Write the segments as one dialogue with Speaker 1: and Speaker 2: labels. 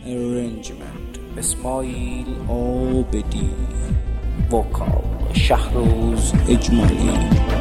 Speaker 1: arrangement اسماعیل عابدی، وکال شهروز اجمالی.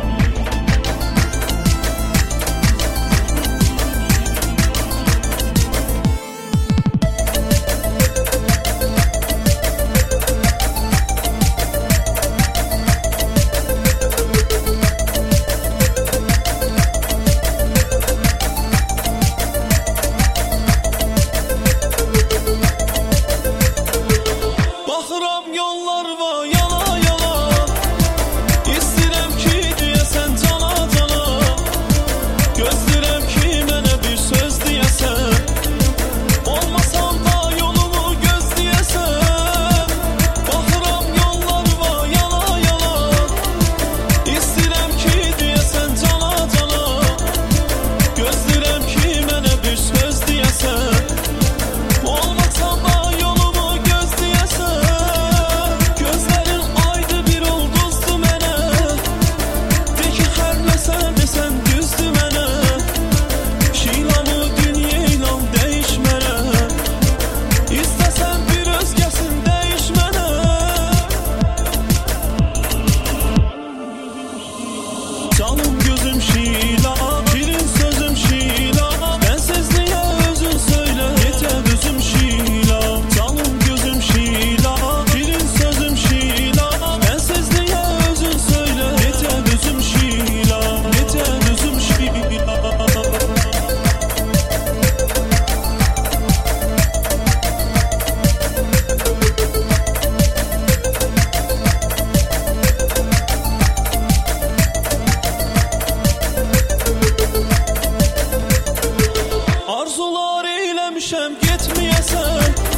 Speaker 2: Canım gözüm Şila, şirin sözüm Şila, bensiz niye özün söyle, yeter gözüm Şila. Canım gözüm Şila, şirin sözüm Şila, bensiz niye özün söyle, yeter gözüm Şila, yeter gözüm Şila. Arzular eylemişem gitmeyesen,